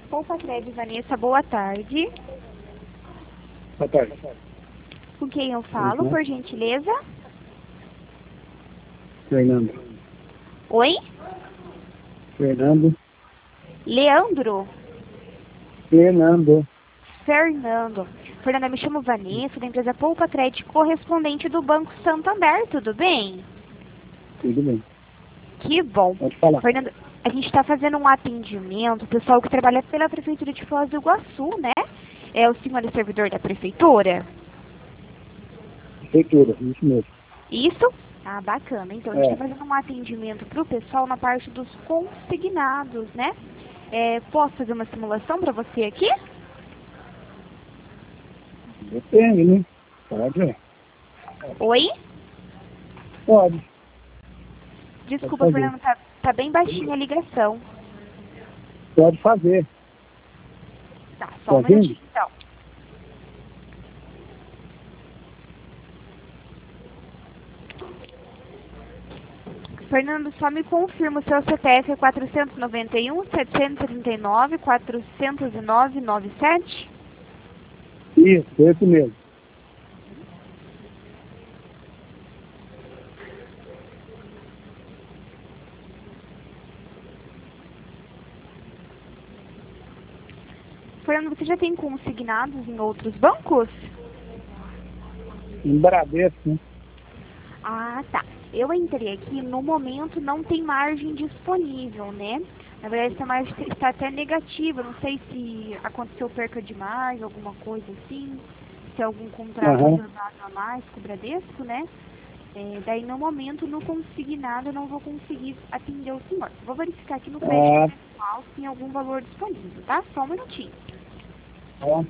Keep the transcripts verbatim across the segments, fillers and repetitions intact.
Poupa-Crédito, Vanessa, boa tarde. Boa tarde. Com quem eu falo, Uhum. por gentileza? Fernando. Oi? Fernando. Leandro? Fernando. Fernando. Fernanda, me chamo Vanessa, da empresa Poupa-Crédito, correspondente do Banco Santander, tudo bem? Tudo bem. Que bom. Pode falar. Fernanda, a gente está fazendo um atendimento, o pessoal que trabalha pela Prefeitura de Foz do Iguaçu, né? É o senhor é servidor da Prefeitura? Prefeitura, isso mesmo. Isso? Ah, bacana. Então, a gente É. está fazendo um atendimento para o pessoal na parte dos consignados, né? É, posso fazer uma simulação para você aqui? Depende, né? Pode, é. Oi? Pode. Desculpa, Pode fazer. Fernando, tá, tá bem baixinha a ligação. Pode fazer. Tá, só Tá um minutinho, ouvindo? então. Fernando, só me confirma o seu C P F é quatrocentos e noventa e um, setecentos e trinta e nove, quatrocentos e nove, noventa e sete? Isso, esse mesmo. Fernando, você já tem consignados em outros bancos? Em Bradesco, né? Ah, tá. Eu entrei aqui, no momento não tem margem disponível, né? Na verdade, essa margem está até negativa. Não sei se aconteceu perca de margem, alguma coisa assim. Se algum contrato Aham. reservado a mais com o Bradesco, né? É, daí, no momento, no consignado, eu não vou conseguir atender o senhor. Vou verificar aqui no crédito Ah, pessoal se tem algum valor disponível, tá? Só um minutinho. ó.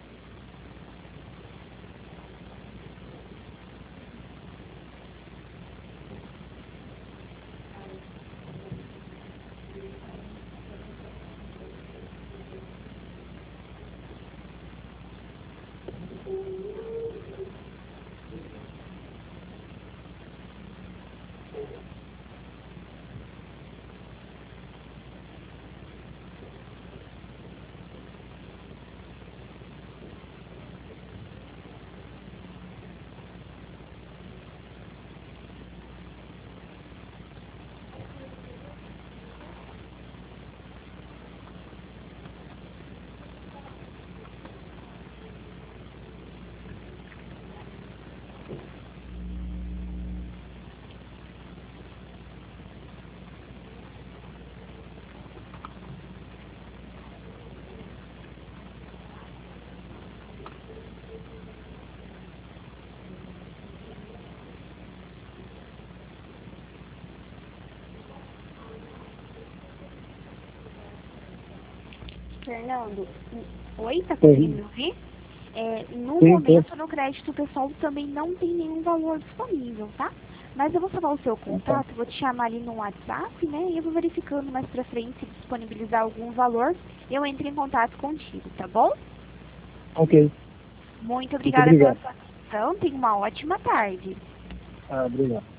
Fernando, oi, tá Sim. conseguindo me ouvir? É, no Sim, momento, no crédito pessoal também não tem nenhum valor disponível, tá? Mas eu vou salvar o seu tô. Tá. contato, vou te chamar ali no WhatsApp, né? E eu vou verificando mais pra frente se disponibilizar algum valor, eu entro em contato contigo, tá bom? Ok. Muito Muito obrigada pela obrigado. sua atenção, tenha uma ótima tarde. Ah, obrigado.